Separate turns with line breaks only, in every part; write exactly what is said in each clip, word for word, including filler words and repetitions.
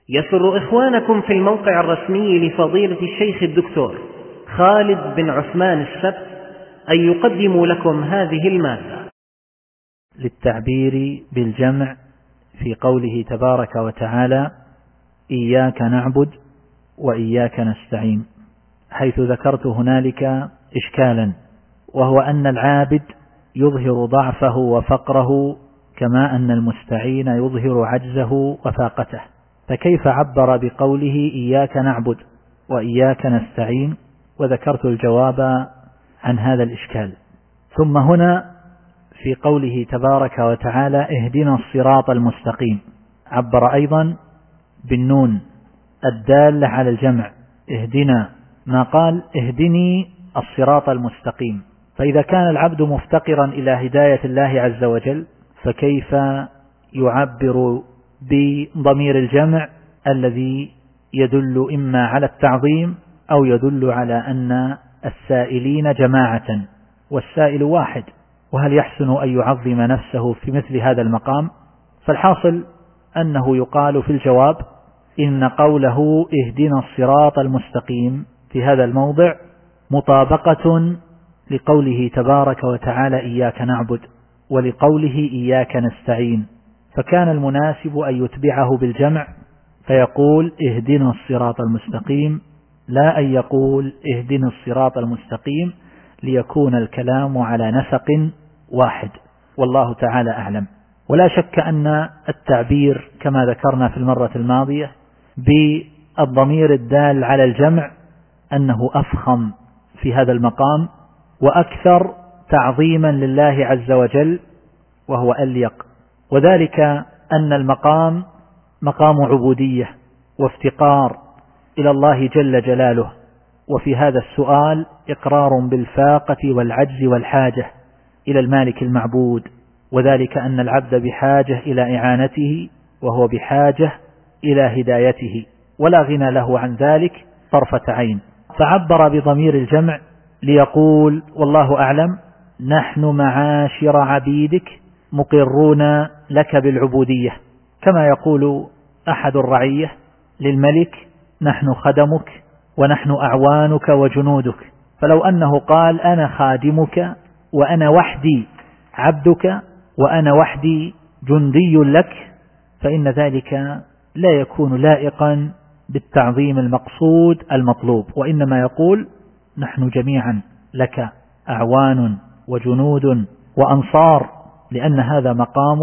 يسر إخوانكم في الموقع الرسمي لفضيلة الشيخ الدكتور خالد بن عثمان السبت أن يقدموا لكم هذه المادة
للتعبير بالجمع في قوله تبارك وتعالى: إياك نعبد وإياك نستعين، حيث ذكرت هنالك إشكالا، وهو أن العابد يظهر ضعفه وفقره كما أن المستعين يظهر عجزه وفاقته، فكيف عبر بقوله إياك نعبد وإياك نستعين؟ وذكرت الجواب عن هذا الإشكال. ثم هنا في قوله تبارك وتعالى: اهدنا الصراط المستقيم، عبر أيضا بالنون الدالة على الجمع، اهدنا، ما قال اهدني الصراط المستقيم. فإذا كان العبد مفتقرا إلى هداية الله عز وجل، فكيف يعبر بضمير الجمع الذي يدل إما على التعظيم أو يدل على أن السائلين جماعة والسائل واحد؟ وهل يحسن أن يعظم نفسه في مثل هذا المقام؟ فالحاصل أنه يقال في الجواب إن قوله اهدنا الصراط المستقيم في هذا الموضع مطابقة لقوله تبارك وتعالى إياك نعبد ولقوله إياك نستعين، فكان المناسب أن يتبعه بالجمع فيقول اهدنا الصراط المستقيم، لا أن يقول اهدنا الصراط المستقيم، ليكون الكلام على نسق واحد، والله تعالى أعلم. ولا شك أن التعبير كما ذكرنا في المرة الماضية بالضمير الدال على الجمع أنه أفخم في هذا المقام وأكثر تعظيما لله عز وجل، وهو أليق، وذلك أن المقام مقام عبودية وافتقار إلى الله جل جلاله، وفي هذا السؤال إقرار بالفاقة والعجز والحاجة إلى المالك المعبود، وذلك أن العبد بحاجة إلى إعانته وهو بحاجة إلى هدايته، ولا غنى له عن ذلك طرفة عين. فعبر بضمير الجمع ليقول والله أعلم: نحن معاشر عبيدك مقرون لك بالعبودية، كما يقول أحد الرعية للملك: نحن خدمك ونحن أعوانك وجنودك. فلو أنه قال أنا خادمك وأنا وحدي عبدك وأنا وحدي جندي لك، فإن ذلك لا يكون لائقا بالتعظيم المقصود المطلوب، وإنما يقول نحن جميعا لك أعوان وجنود وأنصار، لأن هذا مقام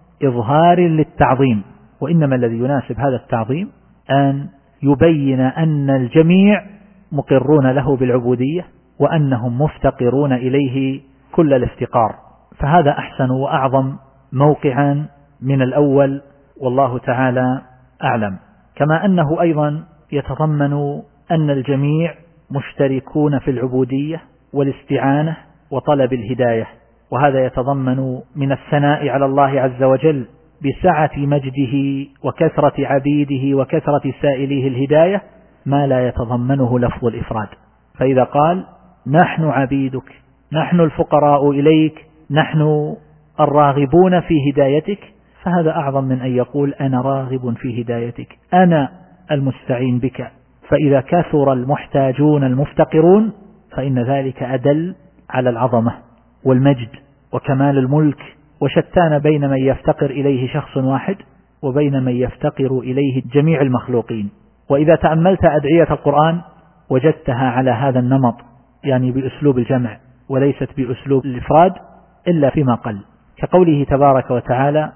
إظهار للتعظيم، وإنما الذي يناسب هذا التعظيم أن يبين أن الجميع مقرون له بالعبودية وأنهم مفتقرون إليه كل الافتقار، فهذا أحسن وأعظم موقعا من الأول، والله تعالى أعلم. كما أنه أيضا يتضمن أن الجميع مشتركون في العبودية والاستعانة وطلب الهداية، وهذا يتضمن من الثناء على الله عز وجل بسعة مجده وكثرة عبيده وكثرة سائليه الهداية ما لا يتضمنه لفظ الإفراد. فإذا قال نحن عبيدك، نحن الفقراء إليك، نحن الراغبون في هدايتك، فهذا أعظم من أن يقول أنا راغب في هدايتك، أنا المستعين بك. فإذا كثر المحتاجون المفتقرون فإن ذلك أدل على العظمة والمجد وكمال الملك، وشتان بين من يفتقر إليه شخص واحد وبين من يفتقر إليه جميع المخلوقين. وإذا تأملت أدعية القرآن وجدتها على هذا النمط، يعني بأسلوب الجمع وليست بأسلوب الإفراد إلا فيما قل، كقوله تبارك وتعالى: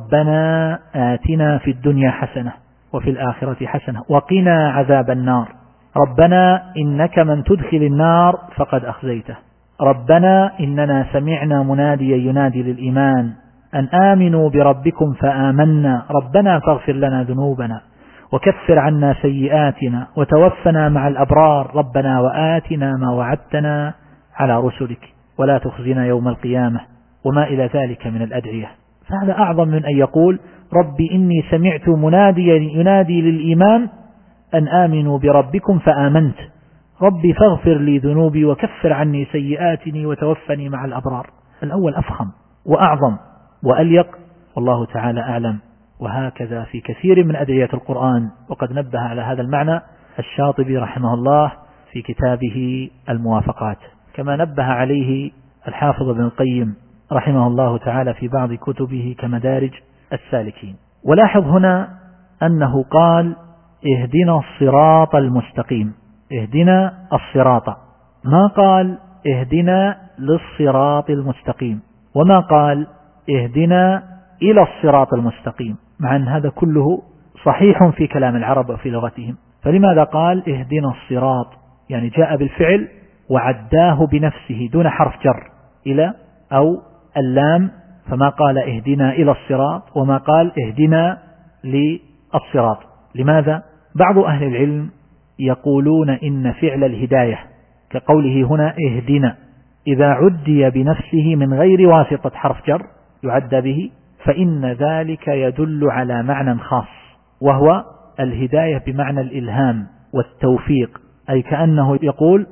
ربنا آتنا في الدنيا حسنة وفي الآخرة حسنة وقنا عذاب النار، ربنا إنك من تدخل النار فقد أخزيته، ربنا إننا سمعنا مناديا ينادي للإيمان أن آمنوا بربكم فآمنا، ربنا فاغفر لنا ذنوبنا وكفر عنا سيئاتنا وتوفنا مع الأبرار، ربنا وآتنا ما وعدتنا على رسلك ولا تخزنا يوم القيامة، وما إلى ذلك من الأدعية. فهذا أعظم من أن يقول ربي إني سمعت مناديا ينادي للإيمان أن آمنوا بربكم فآمنت، ربي فاغفر لي ذنوبي وكفر عني سيئاتني وتوفني مع الأبرار. الأول أفخم وأعظم وأليق، والله تعالى أعلم وهكذا في كثير من أدعية القرآن، وقد نبه على هذا المعنى الشاطبي رحمه الله في كتابه الموافقات، كما نبه عليه الحافظ ابن القيم رحمه الله تعالى في بعض كتبه كمدارج السالكين. ولاحظ هنا أنه قال اهدنا الصراط المستقيم، اهدنا الصراط، ما قال اهدنا للصراط المستقيم، وما قال اهدنا إلى الصراط المستقيم، مع أن هذا كله صحيح في كلام العرب وفي لغتهم. فلماذا قال اهدنا الصراط؟ يعني جاء بالفعل وعداه بنفسه دون حرف جر إلى أو اللام، فما قال اهدنا إلى الصراط وما قال اهدنا للصراط. لماذا؟ بعض أهل العلم يقولون إن فعل الهداية كقوله هنا اهدنا إذا عدي بنفسه من غير واسطة حرف جر يعدى به، فإن ذلك يدل على معنى خاص، وهو الهداية بمعنى الإلهام والتوفيق، أي كأنه يقول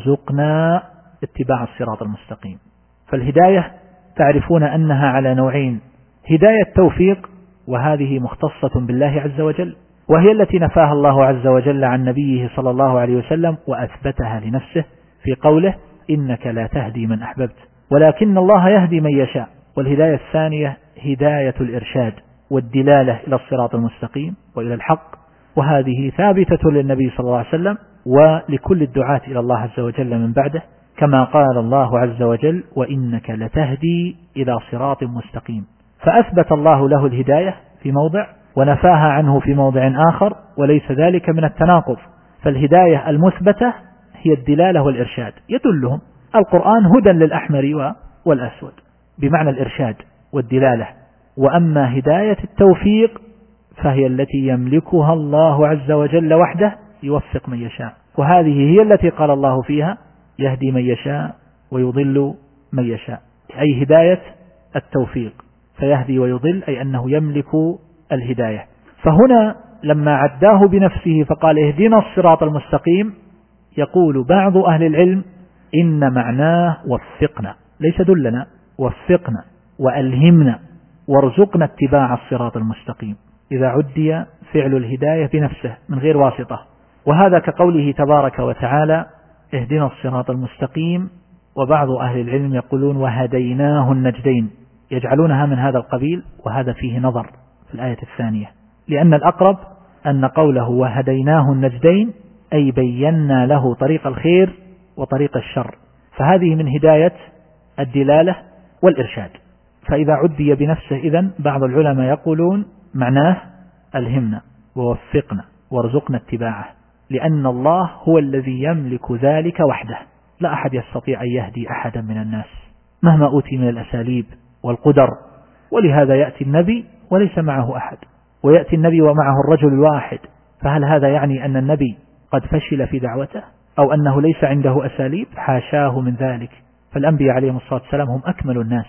ارزقنا اتباع الصراط المستقيم. فالهداية تعرفون أنها على نوعين: هداية توفيق، وهذه مختصة بالله عز وجل، وهي التي نفاها الله عز وجل عن نبيه صلى الله عليه وسلم وأثبتها لنفسه في قوله إنك لا تهدي من أحببت ولكن الله يهدي من يشاء. والهداية الثانية هداية الإرشاد والدلالة إلى الصراط المستقيم وإلى الحق، وهذه ثابتة للنبي صلى الله عليه وسلم ولكل الدعاة إلى الله عز وجل من بعده، كما قال الله عز وجل وإنك لتهدي إلى صراط مستقيم. فأثبت الله له الهداية في موضع ونفاها عنه في موضع آخر، وليس ذلك من التناقض. فالهداية المثبتة هي الدلالة والإرشاد، يدلهم القرآن هدى للأحمر والأسود بمعنى الإرشاد والدلالة. وأما هداية التوفيق فهي التي يملكها الله عز وجل وحده، يوفق من يشاء، وهذه هي التي قال الله فيها يهدي من يشاء ويضل من يشاء، أي هداية التوفيق، فيهدي ويضل أي أنه يملك الهداية. فهنا لما عداه بنفسه فقال اهدنا الصراط المستقيم، يقول بعض أهل العلم إن معناه وفقنا، ليس دلنا، وفقنا وألهمنا وارزقنا اتباع الصراط المستقيم، إذا عدي فعل الهداية بنفسه من غير واسطة. وهذا كقوله تبارك وتعالى اهدنا الصراط المستقيم. وبعض أهل العلم يقولون وهديناه النجدين، يجعلونها من هذا القبيل، وهذا فيه نظر في الآية الثانية، لأن الأقرب أن قوله وهديناه النجدين أي بينا له طريق الخير وطريق الشر، فهذه من هداية الدلالة والإرشاد. فإذا عدي بنفسه إذن بعض العلماء يقولون معناه ألهمنا ووفقنا وارزقنا اتباعه، لأن الله هو الذي يملك ذلك وحده، لا أحد يستطيع أن يهدي أحدا من الناس مهما أوتي من الأساليب والقدر. ولهذا يأتي النبي وليس معه أحد، ويأتي النبي ومعه الرجل الواحد، فهل هذا يعني أن النبي قد فشل في دعوته أو أنه ليس عنده أساليب؟ حاشاه من ذلك. فالأنبياء عليهم الصلاة والسلام هم أكمل الناس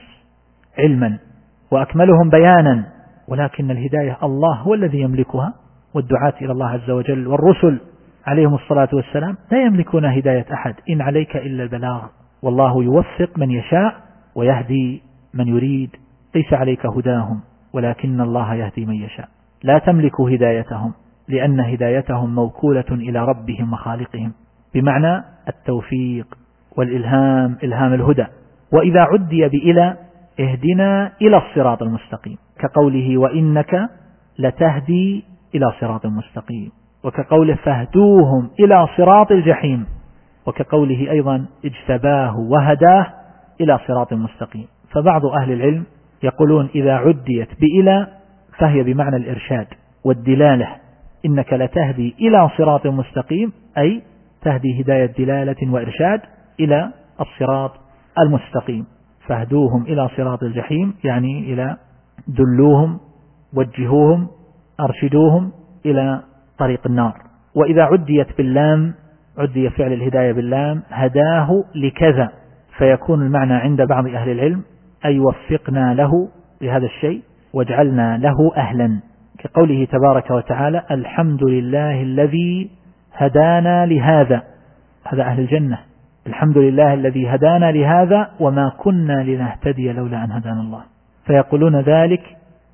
علما وأكملهم بيانا، ولكن الهداية الله هو الذي يملكها، والدعاة إلى الله عز وجل والرسل عليهم الصلاة والسلام لا يملكون هداية أحد، إن عليك إلا البلاغ، والله يوفق من يشاء ويهدي من يريد، ليس عليك هداهم ولكن الله يهدي من يشاء. لا تملك هدايتهم لأن هدايتهم موكولة إلى ربهم وخالقهم بمعنى التوفيق والإلهام، إلهام الهدى. وإذا عدي بإلى اهدنا إلى الصراط المستقيم، كقوله وإنك لتهدي إلى صراط مستقيم، وكقوله فاهدوهم إلى صراط الجحيم، وكقوله أيضا اجتباه وهداه إلى صراط مستقيم. فبعض أهل العلم يقولون إذا عديت بإلى فهي بمعنى الإرشاد والدلالة، إنك لتهدي إلى صراط مستقيم أي تهدي هداية دلالة وإرشاد إلى الصراط المستقيم. فاهدوهم إلى صراط الجحيم يعني إلى دلوهم وجهوهم أرشدوهم إلى طريق النار. وإذا عديت باللام عدي فعل الهداية باللام هداه لكذا، فيكون المعنى عند بعض أهل العلم أي وفقنا له لهذا الشيء واجعلنا له أهلا، كقوله تبارك وتعالى الحمد لله الذي هدانا لهذا، هذا أهل الجنة، الحمد لله الذي هدانا لهذا وما كنا لنهتدي لولا أن هدانا الله. فيقولون ذلك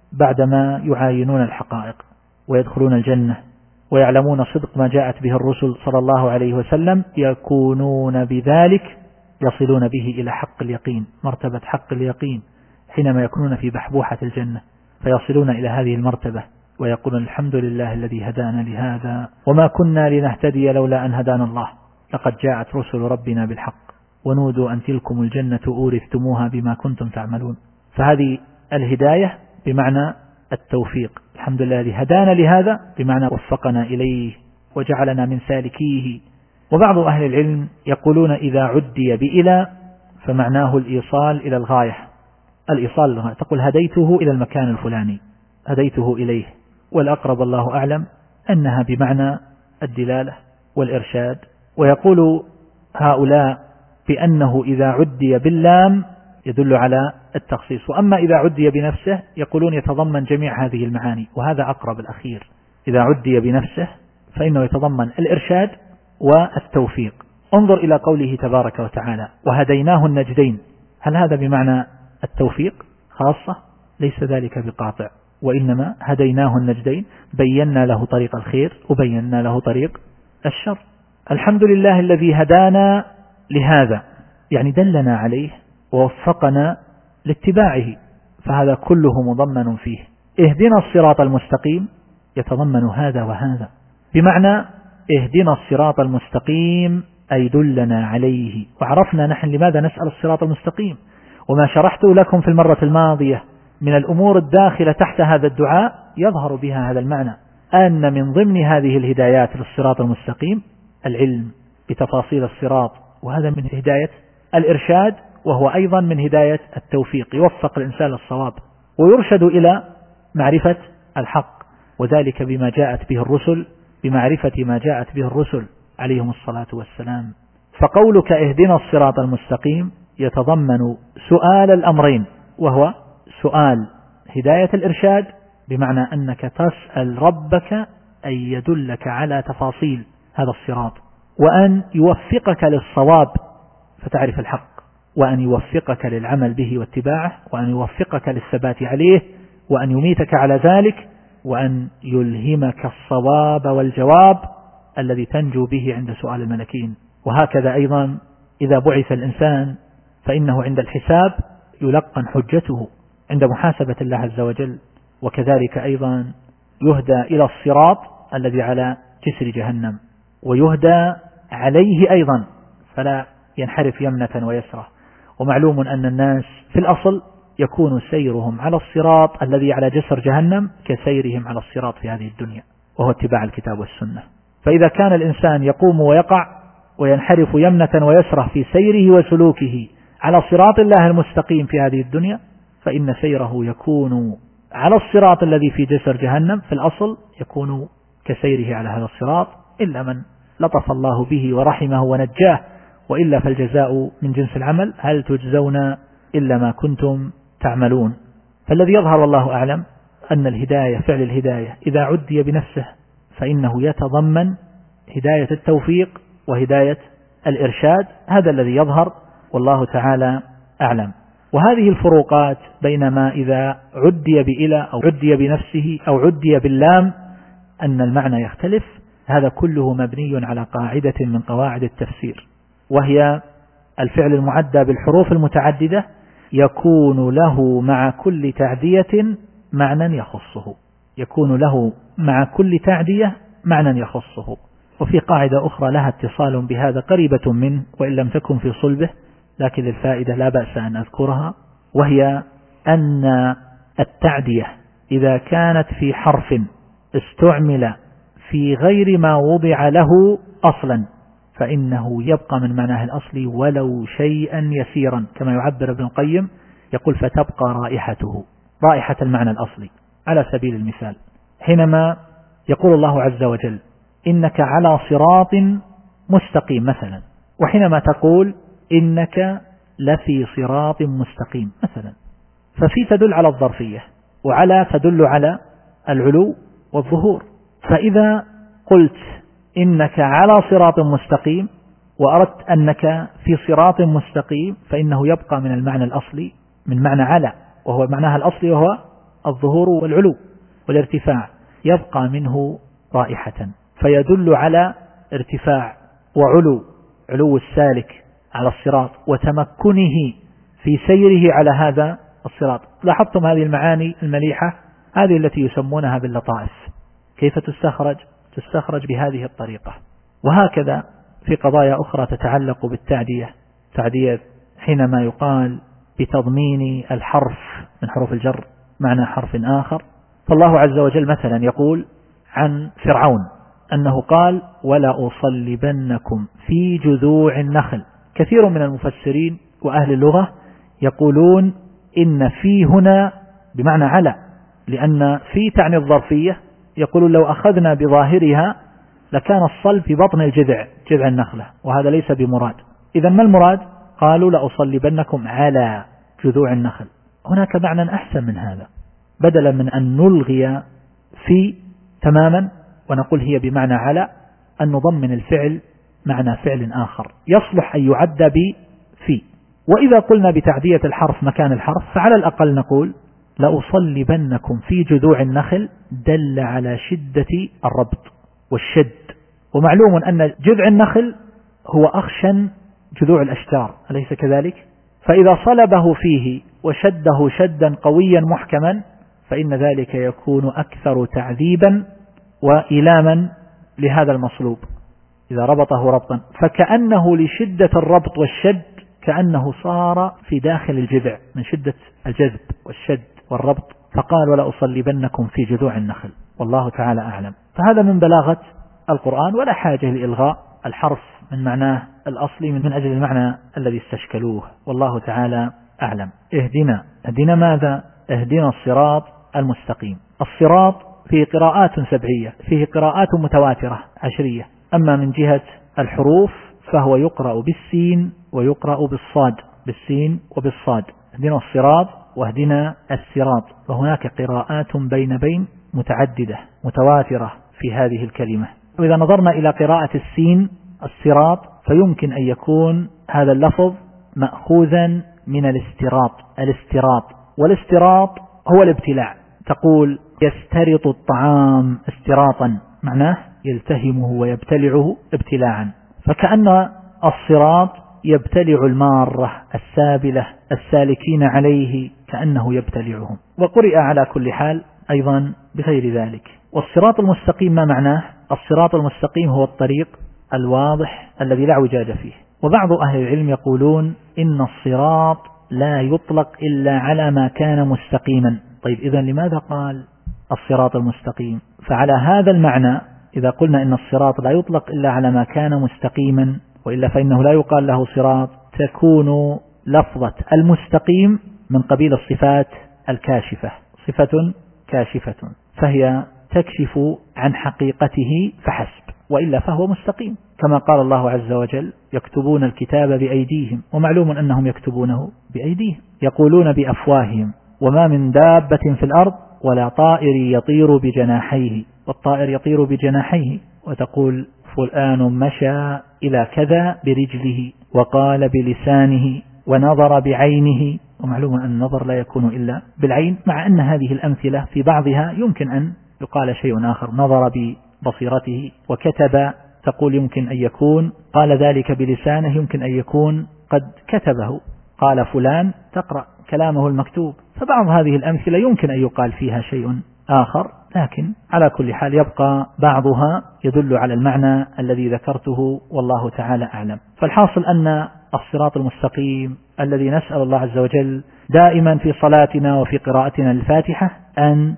بعدما يعاينون الحقائق ويدخلون الجنة ويعلمون صدق ما جاءت به الرسل صلى الله عليه وسلم، يكونون بذلك يصلون به إلى حق اليقين، مرتبة حق اليقين، حينما يكونون في بحبوحة الجنة فيصلون إلى هذه المرتبة ويقولون الحمد لله الذي هدانا لهذا وما كنا لنهتدي لولا أن هدانا الله، لقد جاءت رسل ربنا بالحق ونودوا أن تلكم الجنة أورثتموها بما كنتم تعملون. فهذه الهداية بمعنى التوفيق، الحمد لله الذي هدانا لهذا بمعنى وفقنا إليه وجعلنا من سالكيه. وبعض أهل العلم يقولون إذا عدي بإلى فمعناه الإيصال إلى الغاية، الإيصال للغاية، تقول هديته إلى المكان الفلاني، هديته إليه، والأقرب الله أعلم أنها بمعنى الدلالة والإرشاد. ويقول هؤلاء بأنه إذا عدي باللام يدل على التخصيص، وأما إذا عدي بنفسه يقولون يتضمن جميع هذه المعاني، وهذا أقرب الأخير. إذا عدي بنفسه فإنه يتضمن الإرشاد والتوفيق. انظر إلى قوله تبارك وتعالى وهديناه النجدين، هل هذا بمعنى التوفيق خاصة؟ ليس ذلك بقاطع، وإنما هديناه النجدين، بينا له طريق الخير وبينا له طريق الشر. الحمد لله الذي هدانا لهذا، يعني دلنا عليه ووفقنا لاتباعه، فهذا كله مضمن فيه. اهدنا الصراط المستقيم يتضمن هذا وهذا، بمعنى اهدنا الصراط المستقيم أي دلنا عليه. وعرفنا نحن لماذا نسأل الصراط المستقيم، وما شرحت لكم في المرة الماضية من الأمور الداخلة تحت هذا الدعاء يظهر بها هذا المعنى، أن من ضمن هذه الهدايات للصراط المستقيم العلم بتفاصيل الصراط، وهذا من هداية الإرشاد، وهو أيضا من هداية التوفيق، يوفق الإنسان للصواب ويرشد إلى معرفة الحق، وذلك بما جاءت به الرسل، بمعرفة ما جاءت به الرسل عليهم الصلاة والسلام. فقولك اهدنا الصراط المستقيم يتضمن سؤال الأمرين، وهو سؤال هداية الإرشاد بمعنى أنك تسأل ربك أن يدلك على تفاصيل هذا الصراط، وأن يوفقك للصواب فتعرف الحق، وأن يوفقك للعمل به واتباعه، وأن يوفقك للثبات عليه، وأن يميتك على ذلك، وأن يلهمك الصواب والجواب الذي تنجو به عند سؤال الملكين. وهكذا أيضا إذا بعث الإنسان فإنه عند الحساب يلقن حجته عند محاسبة الله عز وجل، وكذلك أيضا يهدى إلى الصراط الذي على جسر جهنم، ويهدى عليه أيضا فلا ينحرف يمنة ويسرة. ومعلوم أن الناس في الأصل يكون سيرهم على الصراط الذي على جسر جهنم كسيرهم على الصراط في هذه الدنيا، وهو اتباع الكتاب والسنة. فإذا كان الإنسان يقوم ويقع وينحرف يمنة ويسرة في سيره وسلوكه على صراط الله المستقيم في هذه الدنيا، فإن سيره يكون على الصراط الذي في جسر جهنم، في الأصل يكون كسيره على هذا الصراط، إلا من لطف الله به ورحمه ونجاه، وإلا فالجزاء من جنس العمل، هل تجزون إلا ما كنتم تعملون. فالذي يظهر والله أعلم أن الهداية، فعل الهداية إذا عدي بنفسه فإنه يتضمن هداية التوفيق وهداية الإرشاد، هذا الذي يظهر والله تعالى أعلم. وهذه الفروقات بين ما إذا عدي بإلى أو عدي بنفسه أو عدي باللام أن المعنى يختلف، هذا كله مبني على قاعدة من قواعد التفسير، وهي الفعل المعدى بالحروف المتعددة يكون له مع كل تعدية معنى يخصه، يكون له مع كل تعدية معنى يخصه. وفي قاعدة أخرى لها اتصال بهذا قريبة منه وإن لم تكن في صلبه، لكن للفائدة لا بأس أن أذكرها، وهي أن التعدية إذا كانت في حرف استعمل في غير ما وضع له أصلا فإنه يبقى من معناه الأصلي ولو شيئا يسيرا، كما يعبر ابن القيم يقول فتبقى رائحته، رائحة المعنى الأصلي. على سبيل المثال حينما يقول الله عز وجل إنك على صراط مستقيم مثلا، وحينما تقول إنك لفي صراط مستقيم مثلا، ففي تدل على الظرفية، وعلى تدل على العلو والظهور. فإذا قلت إنك على صراط مستقيم وأردت أنك في صراط مستقيم فإنه يبقى من المعنى الأصلي، من معنى على، وهو معناها الأصلي وهو الظهور والعلو والارتفاع، يبقى منه رائحة، فيدل على ارتفاع وعلو، علو السالك على الصراط وتمكنه في سيره على هذا الصراط. لاحظتم هذه المعاني المليحة، هذه التي يسمونها باللطائف. كيف تستخرج؟ تستخرج بهذه الطريقة. وهكذا في قضايا أخرى تتعلق بالتعدية، تعدية حينما يقال بتضمين الحرف من حروف الجر معنى حرف آخر. فالله عز وجل مثلا يقول عن فرعون أنه قال ولا أصلبنكم في جذوع النخل. كثير من المفسرين وأهل اللغة يقولون إن في هنا بمعنى على، لأن في تعني الظرفية، يقولون لو أخذنا بظاهرها لكان الصلب في بطن الجذع، جذع النخلة، وهذا ليس بمراد. إذا ما المراد؟ قالوا لأصلبنكم على جذوع النخل. هناك معنى أحسن من هذا، بدلا من أن نلغي في تماما ونقول هي بمعنى على، أن نضمن الفعل معنى فعل آخر يصلح أن يعد بفي. وإذا قلنا بتعدية الحرف مكان الحرف فعلى الأقل نقول لأصلبنكم في جذوع النخل، دل على شدة الربط والشد. ومعلوم أن جذع النخل هو أخشن جذوع الأشجار، أليس كذلك؟ فإذا صلبه فيه وشده شدا قويا محكما فإن ذلك يكون أكثر تعذيبا وإلاما لهذا المصلوب إذا ربطه ربطا، فكأنه لشدة الربط والشد كأنه صار في داخل الجذع من شدة الجذب والشد والربط. فقال ولا أصلبنكم في جذوع النخل، والله تعالى أعلم. فهذا من بلاغة القرآن، ولا حاجة لإلغاء الحرف من معناه الأصلي من أجل المعنى الذي استشكلوه، والله تعالى أعلم. اهدنا، اهدنا ماذا؟ اهدنا الصراط المستقيم. الصراط فيه قراءات سبعية، فيه قراءات متواترة عشرية. أما من جهة الحروف فهو يقرأ بالسين ويقرأ بالصاد، بالسين وبالصاد. اهدنا الصراط واهدنا الصراط، وهناك قراءات بين بين متعددة متواترة في هذه الكلمة. وإذا نظرنا إلى قراءة السين الصراط فيمكن أن يكون هذا اللفظ مأخوذا من الاستراط. الاستراط والاستراط هو الابتلاع. تقول يسترط الطعام استراطا، معناه يلتهمه ويبتلعه ابتلاعا، فكأن الصراط يبتلع المارة السابلة السالكين عليه كأنه يبتلعهم. وقرئ على كل حال أيضا بغير ذلك. والصراط المستقيم ما معناه؟ الصراط المستقيم هو الطريق الواضح الذي لا اعوجاج فيه. وبعض أهل العلم يقولون إن الصراط لا يطلق إلا على ما كان مستقيما. طيب إذن لماذا قال الصراط المستقيم؟ فعلى هذا المعنى إذا قلنا إن الصراط لا يطلق إلا على ما كان مستقيما، وإلا فإنه لا يقال له صراط، تكون لفظة المستقيم من قبيل الصفات الكاشفة، صفة كاشفة، فهي تكشف عن حقيقته فحسب، وإلا فهو مستقيم، كما قال الله عز وجل يكتبون الكتاب بأيديهم، ومعلوم أنهم يكتبونه بأيديهم، يقولون بأفواههم وما من دابة في الأرض ولا طائر يطير بجناحيه. والطائر يطير بجناحيه، وتقول فلان مشى إلى كذا برجله وقال بلسانه ونظر بعينه، ومعلوم أن النظر لا يكون إلا بالعين، مع أن هذه الأمثلة في بعضها يمكن أن يقال شيء آخر، نظر ببصيرته. وكتب، تقول يمكن أن يكون قال ذلك بلسانه، يمكن أن يكون قد كتبه، قال فلان تقرأ كلامه المكتوب. فبعض هذه الأمثلة يمكن أن يقال فيها شيء آخر، لكن على كل حال يبقى بعضها يدل على المعنى الذي ذكرته، والله تعالى أعلم. فالحاصل أن الصراط المستقيم الذي نسأل الله عز وجل دائما في صلاتنا وفي قراءتنا للفاتحة أن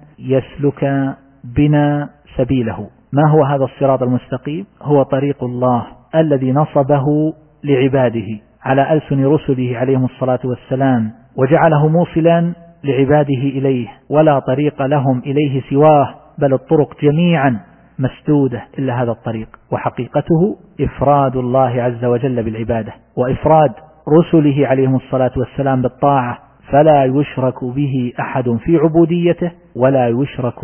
يسلك بنا سبيله. ما هو هذا الصراط المستقيم؟ هو طريق الله الذي نصبه لعباده على ألسن رسله عليهم الصلاة والسلام، وجعله موصلا لعباده إليه، ولا طريق لهم إليه سواه، بل الطرق جميعا مسدودة إلا هذا الطريق. وحقيقته إفراد الله عز وجل بالعبادة، وإفراد رسله عليهم الصلاة والسلام بالطاعة، فلا يشرك به أحد في عبوديته، ولا يشرك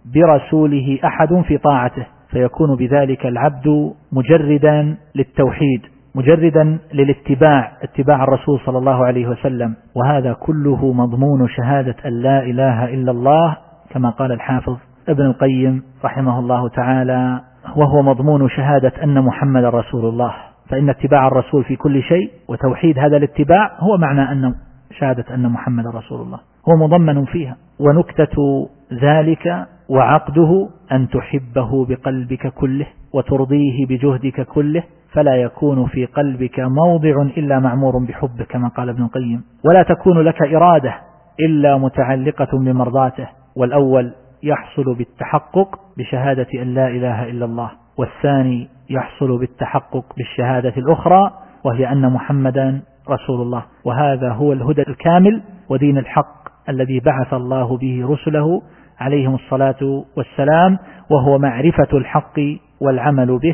برسوله أحد في طاعته، فيكون بذلك العبد مجردا للتوحيد مجردا للاتباع، اتباع الرسول صلى الله عليه وسلم، وهذا كله مضمون شهادة أن لا إله إلا الله كما قال الحافظ ابن القيم رحمه الله تعالى، وهو مضمون شهادة أن محمد رسول الله. فإن اتباع الرسول في كل شيء وتوحيد هذا الاتباع هو معنى أن شهادة أن محمد رسول الله، هو مضمن فيها. ونكتة ذلك وعقده أن تحبه بقلبك كله وترضيه بجهدك كله، فلا يكون في قلبك موضع إلا معمور بحبه كما قال ابن القيم، ولا تكون لك إرادة إلا متعلقة بمرضاته. والأول يحصل بالتحقق بشهادة أن لا إله إلا الله، والثاني يحصل بالتحقق بالشهادة الأخرى وهي أن محمدا رسول الله. وهذا هو الهدى الكامل ودين الحق الذي بعث الله به رسله عليهم الصلاة والسلام، وهو معرفة الحق والعمل به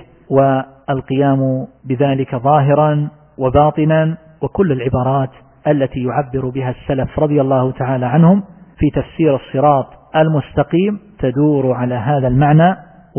والقيام بذلك ظاهرا وباطنا. وكل العبارات التي يعبر بها السلف رضي الله تعالى عنهم في تفسير الصراط المستقيم تدور على هذا المعنى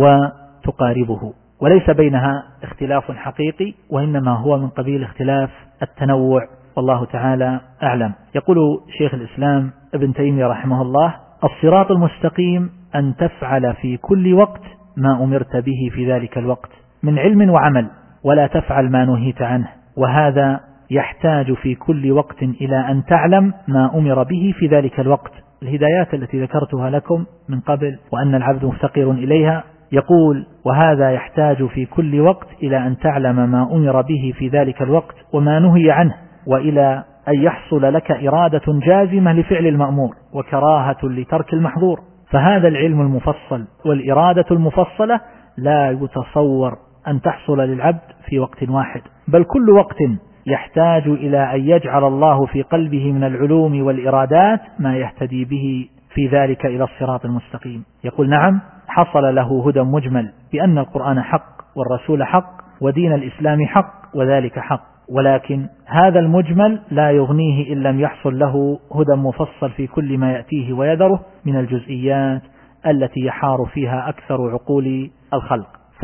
وتقاربه، وليس بينها اختلاف حقيقي، وإنما هو من قبيل اختلاف التنوع، والله تعالى أعلم. يقول شيخ الإسلام ابن تيمية رحمه الله: الصراط المستقيم أن تفعل في كل وقت ما أمرت به في ذلك الوقت من علم وعمل، ولا تفعل ما نهيت عنه، وهذا يحتاج في كل وقت إلى أن تعلم ما أمر به في ذلك الوقت. الهدايات التي ذكرتها لكم من قبل وأن العبد مفتقر إليها، يقول: وهذا يحتاج في كل وقت إلى أن تعلم ما أمر به في ذلك الوقت وما نهي عنه، وإلى أن يحصل لك إرادة جازمة لفعل المأمور وكراهة لترك المحظور. فهذا العلم المفصل والإرادة المفصلة لا يتصور أن تحصل للعبد في وقت واحد، بل كل وقت يحتاج إلى أن يجعل الله في قلبه من العلوم والإرادات ما يهتدي به في ذلك إلى الصراط المستقيم. يقول: نعم، حصل له هدى مجمل بأن القرآن حق والرسول حق ودين الإسلام حق وذلك حق، ولكن هذا المجمل لا يغنيه إن لم يحصل له هدى مفصل في كل ما يأتيه ويذره من الجزئيات التي يحار فيها أكثر عقول الخلق،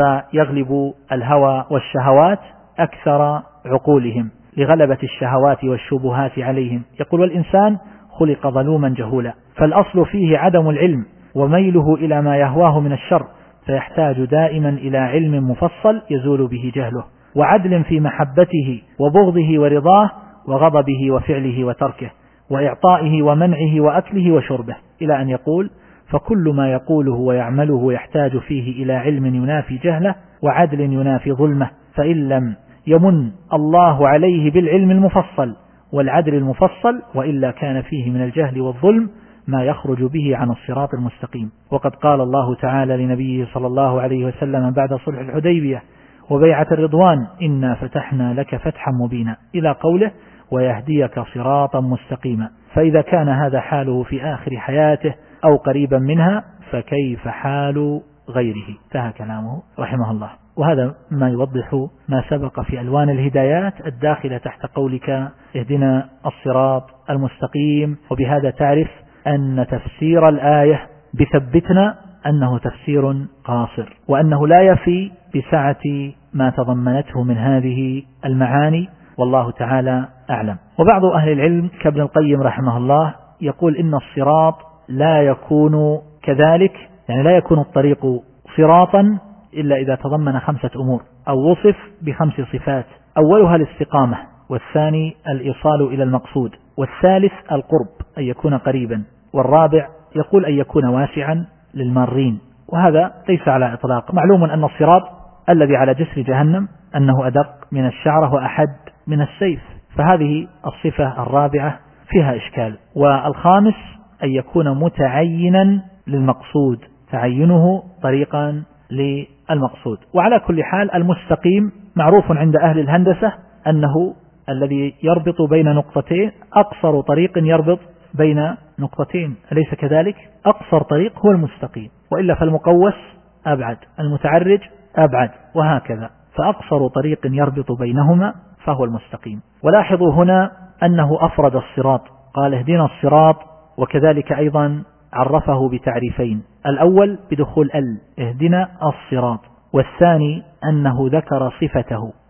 فيغلب الهوى والشهوات أكثر عقولهم لغلبة الشهوات والشبهات عليهم. يقول: والإنسان خلق ظلوما جهولا، فالأصل فيه عدم العلم وميله إلى ما يهواه من الشر، فيحتاج دائما إلى علم مفصل يزول به جهله، وعدل في محبته وبغضه ورضاه وغضبه وفعله وتركه وإعطائه ومنعه وأكله وشربه، إلى أن يقول: فكل ما يقوله ويعمله يحتاج فيه إلى علم ينافي جهله وعدل ينافي ظلمه، فإن لم يمن الله عليه بالعلم المفصل والعدل المفصل وإلا كان فيه من الجهل والظلم ما يخرج به عن الصراط المستقيم. وقد قال الله تعالى لنبيه صلى الله عليه وسلم بعد صلح الحديبية وبيعة الرضوان: إنا فتحنا لك فتحا مبينا، إلى قوله: ويهديك صراطا مستقيما. فإذا كان هذا حاله في آخر حياته أو قريبا منها فكيف حال غيره؟ انتهى كلامه رحمه الله. وهذا ما يوضح ما سبق في ألوان الهدايات الداخلة تحت قولك: اهدنا الصراط المستقيم. وبهذا تعرف أن تفسير الآية بثبتنا أنه تفسير قاصر، وأنه لا يفي بسعة ما تضمنته من هذه المعاني، والله تعالى أعلم. وبعض أهل العلم كابن القيم رحمه الله يقول: إن الصراط لا يكون كذلك، يعني لا يكون الطريق صراطا إلا إذا تضمن خمسة أمور أو وصف بخمس صفات: أولها الاستقامة، والثاني الإيصال إلى المقصود، والثالث القرب أن يكون قريبا، والرابع يقول أن يكون واسعا للمارين. وهذا ليس على إطلاق. معلوم أن الصراط الذي على جسر جهنم أنه أدق من الشعرة وأحد من السيف، فهذه الصفة الرابعة فيها إشكال. والخامس أن يكون متعينا للمقصود، تعينه طريقا للمقصود. وعلى كل حال المستقيم معروف عند أهل الهندسة أنه الذي يربط بين نقطتين، أقصر طريق يربط بين نقطتين، أليس كذلك؟ أقصر طريق هو المستقيم، وإلا فالمقوس أبعد، المتعرج أبعد، وهكذا، فأقصر طريق يربط بينهما فهو المستقيم. ولاحظوا هنا أنه أفرد الصراط، قال: اهدنا الصراط، وكذلك أيضا عرفه بتعريفين: الأول بدخول ال، اهدنا الصراط، والثاني أنه ذكر صفته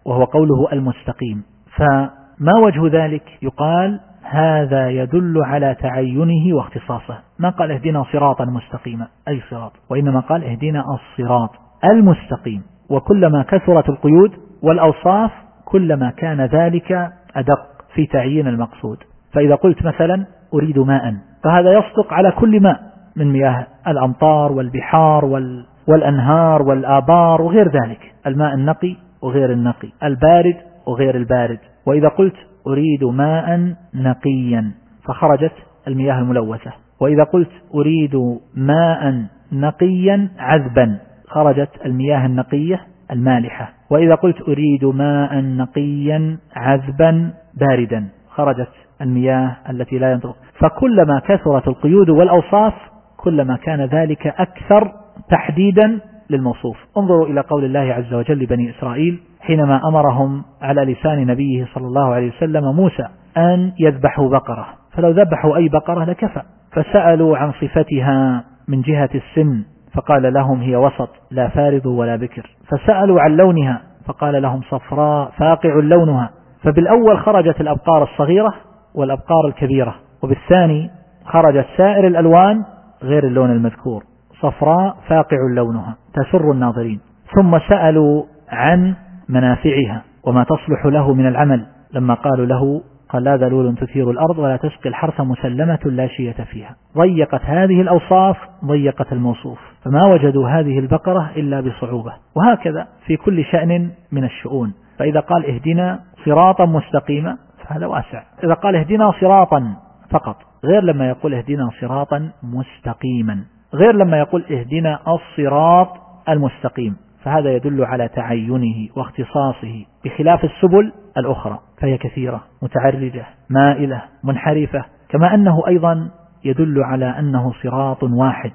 وهو قوله المستقيم. فما وجه ذلك؟ يقال هذا يدل على تعينه واختصاصه، ما قال اهدنا صراطا مستقيما أي صراط، وإنما قال اهدنا الصراط المستقيم. وكلما كثرت القيود والأوصاف كلما كان ذلك أدق في تعيين المقصود. فإذا قلت مثلا أريد ماء، فهذا يصدق على كل ماء من مياه الأمطار والبحار وال والأنهار والآبار وغير ذلك، الماء النقي وغير النقي، البارد وغير البارد. وإذا قلت أريد ماء نقيا فخرجت المياه الملوثة، وإذا قلت أريد ماء نقيا عذبا خرجت المياه النقية المالحة، وإذا قلت أريد ماء نقيا عذبا باردا خرجت المياه التي لا ينطق. فكلما كثرت القيود والأوصاف كلما كان ذلك أكثر تحديدا للموصوف. انظروا إلى قول الله عز وجل لبني إسرائيل حينما أمرهم على لسان نبيه صلى الله عليه وسلم موسى أن يذبحوا بقرة، فلو ذبحوا أي بقرة لكفى، فسألوا عن صفتها من جهة السن فقال لهم هي وسط لا فارض ولا بكر، فسألوا عن لونها فقال لهم صفراء فاقع لونها. فبالأول خرجت الأبقار الصغيرة والأبقار الكبيرة، وبالثاني خرجت سائر الألوان غير اللون المذكور، صفراء فاقع لونها تسر الناظرين. ثم سألوا عن منافعها وما تصلح له من العمل، لما قالوا له قال لا ذلول تثير الأرض ولا تسقي الحرث مسلمة لا شية فيها. ضيقت هذه الأوصاف ضيقت الموصوف، فما وجدوا هذه البقرة إلا بصعوبة. وهكذا في كل شأن من الشؤون. فإذا قال اهدنا صراطا مستقيما فهذا واسع، إذا قال اهدنا صراطا فقط، غير لما يقول اهدنا صراطا مستقيما، غير لما يقول اهدنا الصراط المستقيم، فهذا يدل على تعينه واختصاصه، بخلاف السبل الأخرى فهي كثيرة متعرجة مائلة منحرفة. كما أنه أيضا يدل على أنه صراط واحد،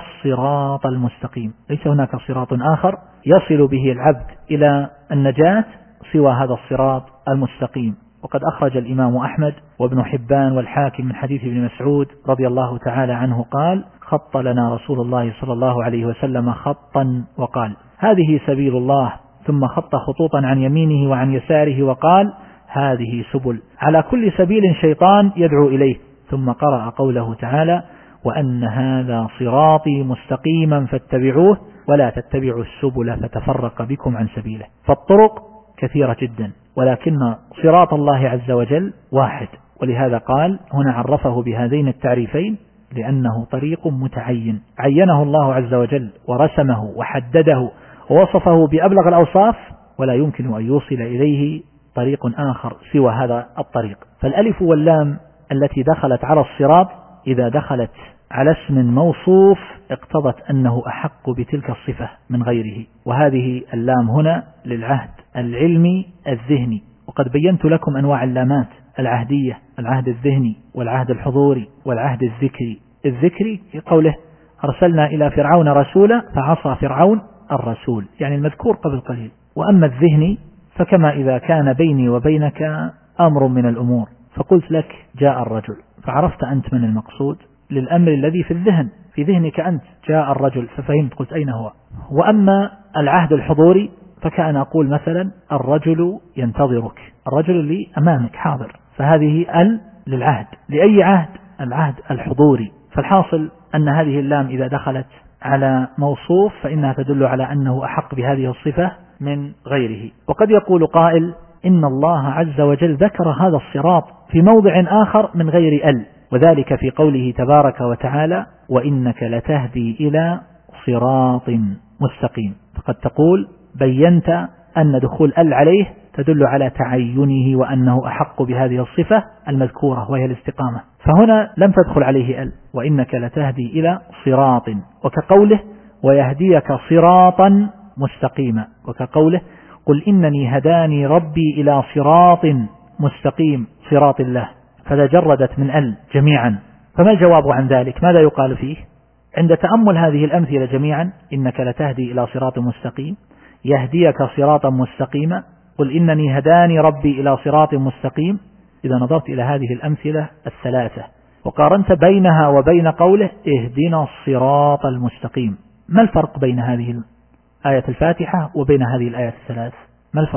الصراط المستقيم، ليس هناك صراط آخر يصل به العبد إلى النجاة سوى هذا الصراط المستقيم. وقد أخرج الإمام أحمد وابن حبان والحاكم من حديث ابن مسعود رضي الله تعالى عنه قال خط لنا رسول الله صلى الله عليه وسلم خطا وقال هذه سبيل الله، ثم خط خطوطا عن يمينه وعن يساره وقال هذه سبل، على كل سبيل شيطان يدعو إليه، ثم قرأ قوله تعالى وأن هذا صراطي مستقيما فاتبعوه ولا تتبعوا السبل فتفرق بكم عن سبيله. فالطرق كثيرة جدا، ولكن صراط الله عز وجل واحد، ولهذا قال هنا عرفه بهذين التعريفين لأنه طريق متعين عينه الله عز وجل ورسمه وحدده ووصفه بأبلغ الأوصاف، ولا يمكن أن يوصل إليه طريق آخر سوى هذا الطريق. فالألف واللام التي دخلت على الصراط إذا دخلت على اسم موصوف اقتضت أنه أحق بتلك الصفة من غيره، وهذه اللام هنا للعهد العلمي الذهني. وقد بينت لكم أنواع اللامات العهدية، العهد الذهني والعهد الحضوري والعهد الذكري. الذكري في قوله أرسلنا إلى فرعون رسولا فعصى فرعون الرسول، يعني المذكور قبل قليل. وأما الذهني فكما إذا كان بيني وبينك أمر من الأمور فقلت لك جاء الرجل، فعرفت أنت من المقصود للأمر الذي في الذهن، في ذهنك أنت جاء الرجل ففهمت قلت أين هو. وأما العهد الحضوري فكأن أقول مثلا الرجل ينتظرك، الرجل اللي أمامك حاضر، فهذه ال للعهد. لأي عهد؟ العهد الحضوري. فالحاصل أن هذه اللام إذا دخلت على موصوف فإنها تدل على أنه أحق بهذه الصفة من غيره. وقد يقول قائل إن الله عز وجل ذكر هذا الصراط في موضع آخر من غير ال، وذلك في قوله تبارك وتعالى وإنك لتهدي إلى صراط مستقيم. فقد تقول بينت أن دخول ال عليه تدل على تعينه وأنه أحق بهذه الصفة المذكورة وهي الاستقامة، فهنا لم تدخل عليه ال، وإنك لتهدي إلى صراط، وكقوله ويهديك صراطا مستقيما، وكقوله قل إنني هداني ربي إلى صراط مستقيم صراط الله، فتجردت من ال جميعا. فما الجواب عن ذلك؟ ماذا يقال فيه عند تأمل هذه الأمثلة جميعا؟ إنك لتهدي إلى صراط مستقيم، يهديك صراطا مستقيما، قل إنني هداني ربي إلى صراط مستقيم. إذا نظرت إلى هذه الأمثلة الثلاثة وقارنت بينها وبين قوله اهدنا الصراط المستقيم، ما الفرق بين هذه آية الفاتحة وبين هذه الآيات الثلاث؟ ما الفرق؟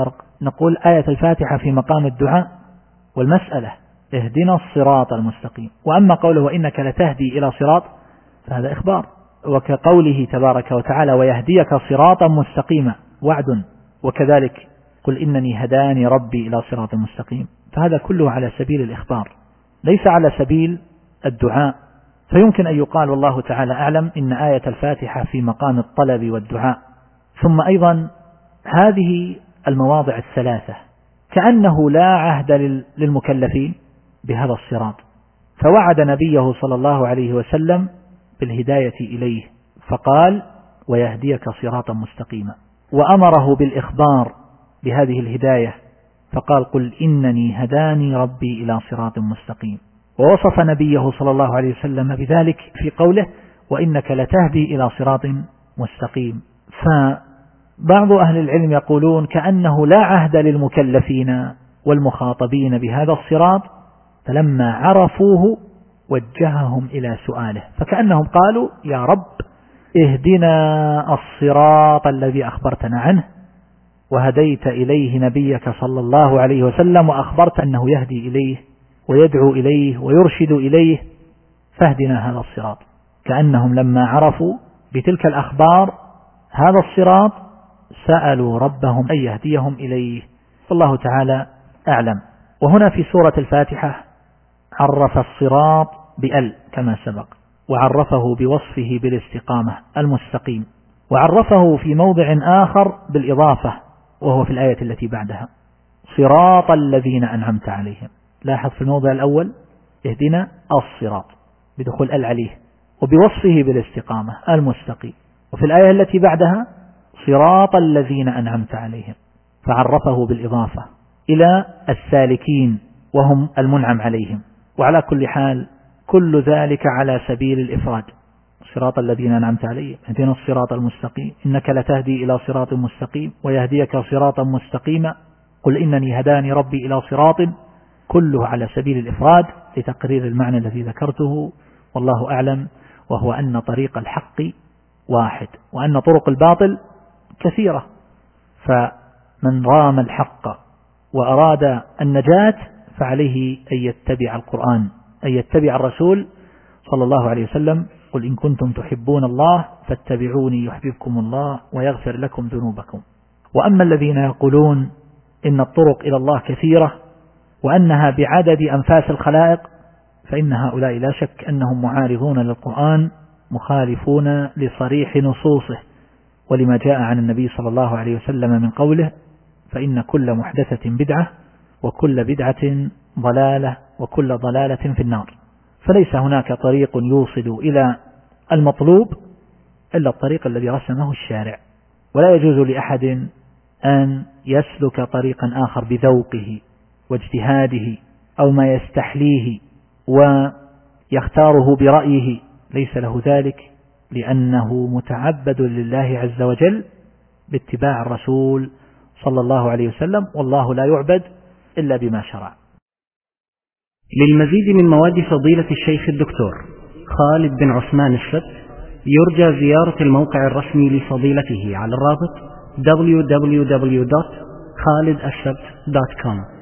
نقول آية الفاتحة في مقام الدعاء والمسألة اهدنا الصراط المستقيم. وأما قوله وإنك لتهدي إلى صراط فهذا إخبار، وكقوله تبارك وتعالى ويهديك صراطا مستقيما وعد، وكذلك قل إنني هداني ربي إلى صراط مستقيم، فهذا كله على سبيل الإخبار ليس على سبيل الدعاء. فيمكن أن يقال والله تعالى أعلم إن آية الفاتحة في مقام الطلب والدعاء. ثم أيضا هذه المواضع الثلاثة كأنه لا عهد للمكلفين بهذا الصراط، فوعد نبيه صلى الله عليه وسلم بالهداية إليه فقال ويهديك صراطا مستقيما، وأمره بالإخبار بهذه الهداية فقال قل إنني هداني ربي إلى صراط مستقيم، ووصف نبيه صلى الله عليه وسلم بذلك في قوله وإنك لتهدي إلى صراط مستقيم. فبعض أهل العلم يقولون كأنه لا عهد للمكلفين والمخاطبين بهذا الصراط، فلما عرفوه وجههم إلى سؤاله، فكأنهم قالوا يا رب اهدنا الصراط الذي أخبرتنا عنه وهديت إليه نبيك صلى الله عليه وسلم وأخبرت أنه يهدي إليه ويدعو إليه ويرشد إليه، فاهدنا هذا الصراط. كأنهم لما عرفوا بتلك الأخبار هذا الصراط سألوا ربهم أن يهديهم إليه، والله تعالى أعلم. وهنا في سورة الفاتحة عرف الصراط بأل كما سبق، وعرفه بوصفه بالاستقامة المستقيم، وعرفه في موضع آخر بالإضافة وهو في الآية التي بعدها صراط الذين أنعمت عليهم. لاحظ في الموضع الأول اهدنا الصراط بدخول ال عليه وبوصفه بالاستقامة المستقيم، وفي الآية التي بعدها صراط الذين أنعمت عليهم فعرفه بالإضافة إلى السالكين وهم المنعم عليهم. وعلى كل حال كل ذلك على سبيل الإفراد، صراط الذين أنعمت عليهم اهدنا الصراط المستقيم إنك لتهدي إلى صراط مستقيم ويهديك صراطا مستقيما قل إنني هداني ربي إلى صراط، كله على سبيل الإفراد لتقرير المعنى الذي ذكرته والله أعلم، وهو أن طريق الحق واحد وأن طرق الباطل كثيرة، فمن رام الحق وأراد النجاة فعليه أن يتبع القرآن، أن يتبع الرسول صلى الله عليه وسلم قل إن كنتم تحبون الله فاتبعوني يحببكم الله ويغفر لكم ذنوبكم. وأما الذين يقولون إن الطرق إلى الله كثيرة وأنها بعدد أنفاس الخلائق فإن هؤلاء لا شك أنهم معارضون للقرآن مخالفون لصريح نصوصه ولما جاء عن النبي صلى الله عليه وسلم من قوله فإن كل محدثة بدعة وكل بدعة ضلالة وكل ضلالة في النار. فليس هناك طريق يوصل إلى المطلوب إلا الطريق الذي رسمه الشارع، ولا يجوز لأحد أن يسلك طريقا آخر بذوقه واجتهاده أو ما يستحليه ويختاره برأيه، ليس له ذلك، لأنه متعبد لله عز وجل باتباع الرسول صلى الله عليه وسلم، والله لا يعبد إلا بما شرع.
للمزيد من مواد فضيلة الشيخ الدكتور خالد بن عثمان السبت يرجى زيارة الموقع الرسمي لفضيلته على الرابط دبليو دبليو دبليو دوت خالد السبت دوت كوم.